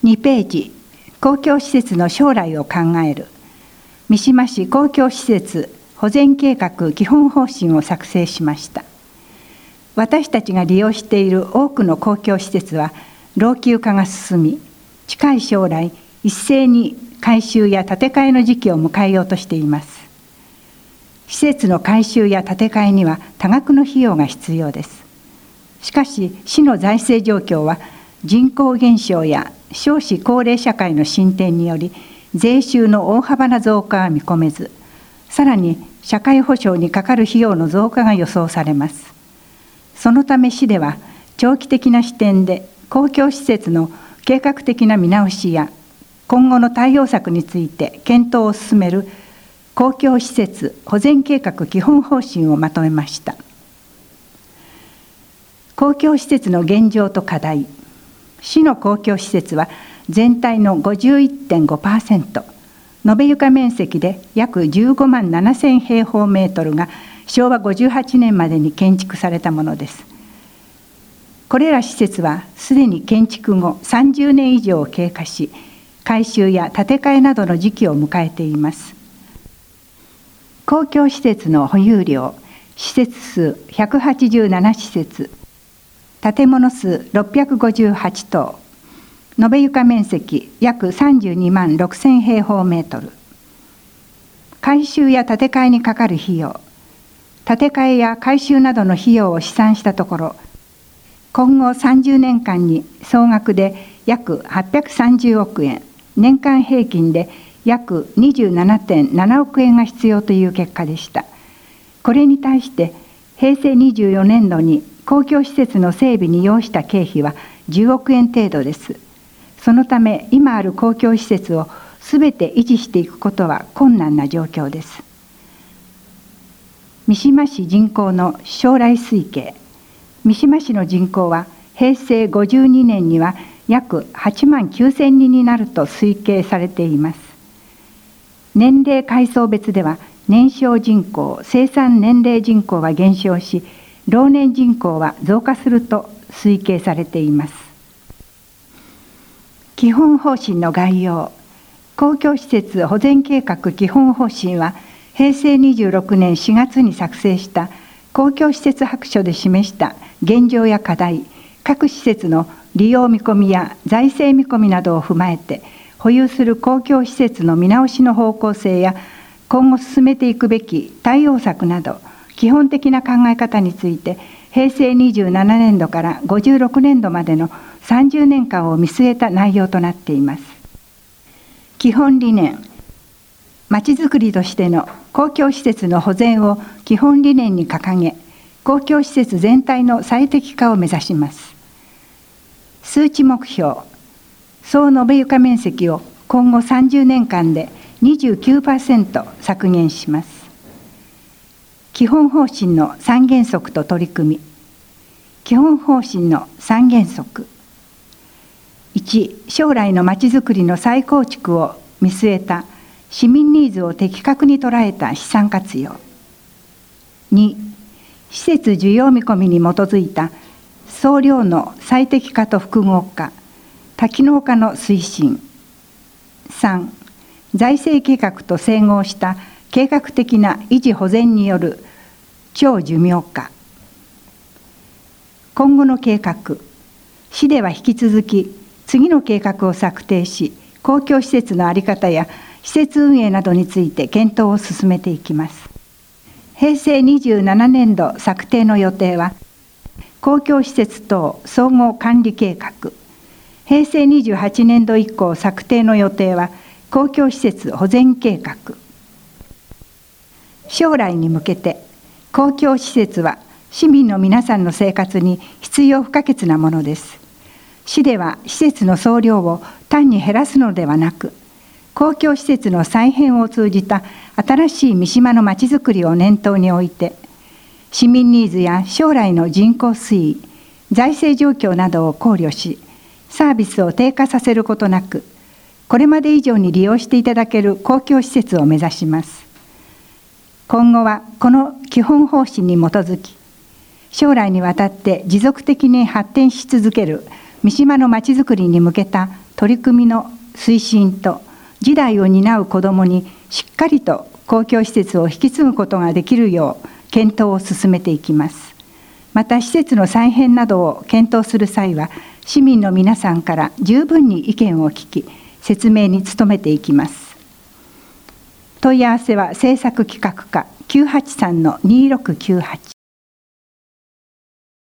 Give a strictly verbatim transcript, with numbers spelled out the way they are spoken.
にページ、公共施設の将来を考える三島市公共施設保全計画基本方針を作成しました。私たちが利用している多くの公共施設は老朽化が進み、近い将来一斉に改修や建て替えの時期を迎えようとしています。施設の改修や建て替えには多額の費用が必要です。しかし市の財政状況は人口減少や少子高齢社会の進展により税収の大幅な増加は見込めず、さらに社会保障にかかる費用の増加が予想されます。そのため市では長期的な視点で公共施設の計画的な見直しや今後の対応策について検討を進める公共施設保全計画基本方針をまとめました。公共施設の現状と課題。市の公共施設は全体の ごじゅういってんごパーセント、延べ床面積で約じゅうごまんななせん平方メートルがしょうわごじゅうはちねんまでに建築されたものです。これら施設はすでに建築後さんじゅうねん以上を経過し、改修や建て替えなどの時期を迎えています。公共施設の保有量、施設数ひゃくはちじゅうなな施設、建物数ろっぴゃくごじゅうはち棟、延べ床面積約さんじゅうにまんろくせん平方メートル。改修や建て替えにかかる費用、建て替えや改修などの費用を試算したところ、今後さんじゅうねんかんに総額で約はっぴゃくさんじゅうおくえん、年間平均で約 にじゅうななてんななおくえんが必要という結果でした。これに対して平成にじゅうよねんどに公共施設の整備に要した経費はじゅうおくえん程度です。そのため今ある公共施設をすべて維持していくことは困難な状況です。三島市人口の将来推計。三島市の人口は平成ごじゅうにねんには約はちまんきゅうせんにんになると推計されています。年齢階層別では年少人口、生産年齢人口は減少し、老年人口は増加すると推計されています。基本方針の概要。公共施設保全計画基本方針は平成にじゅうろくねんしがつに作成した公共施設白書で示した現状や課題、各施設の利用見込みや財政見込みなどを踏まえて、保有する公共施設の見直しの方向性や今後進めていくべき対応策など基本的な考え方について、平成にじゅうななねんどからごじゅうろくねんどまでのさんじゅうねんかんを見据えた内容となっています。基本理念。まちづくりとしての公共施設の保全を基本理念に掲げ、公共施設全体の最適化を目指します。数値目標。総延べ床面積を今後さんじゅうねんかんで にじゅうきゅうパーセント 削減します。基本方針のさんげんそくと取り組み。基本方針のさんげんそく。いち、将来のまちづくりの再構築を見据えた市民ニーズを的確に捉えた資産活用。に、施設需要見込みに基づいた総量の最適化と複合化、多機能化の推進。さん、財政計画と整合した計画的な維持保全による長寿命化。今後の計画。市では引き続き次の計画を策定し、公共施設の在り方や施設運営などについて検討を進めていきます。平成にじゅうななねんど策定の予定は、公共施設等総合管理計画。平成にじゅうはちねんど以降策定の予定は、公共施設保全計画。将来に向けて、公共施設は市民の皆さんの生活に必要不可欠なものです。市では施設の総量を単に減らすのではなく、公共施設の再編を通じた新しい三島のまちづくりを念頭に置いて、市民ニーズや将来の人口推移、財政状況などを考慮し、サービスを低下させることなく、これまで以上に利用していただける公共施設を目指します。今後はこの基本方針に基づき、将来にわたって持続的に発展し続ける三島のまちづくりに向けた取り組みの推進と次代を担う子どもにしっかりと公共施設を引き継ぐことができるよう検討を進めていきます。また施設の再編などを検討する際は、市民の皆さんから十分に意見を聞き、説明に努めていきます。問い合わせは政策企画課 きゅうはちさんのにろくきゅうはち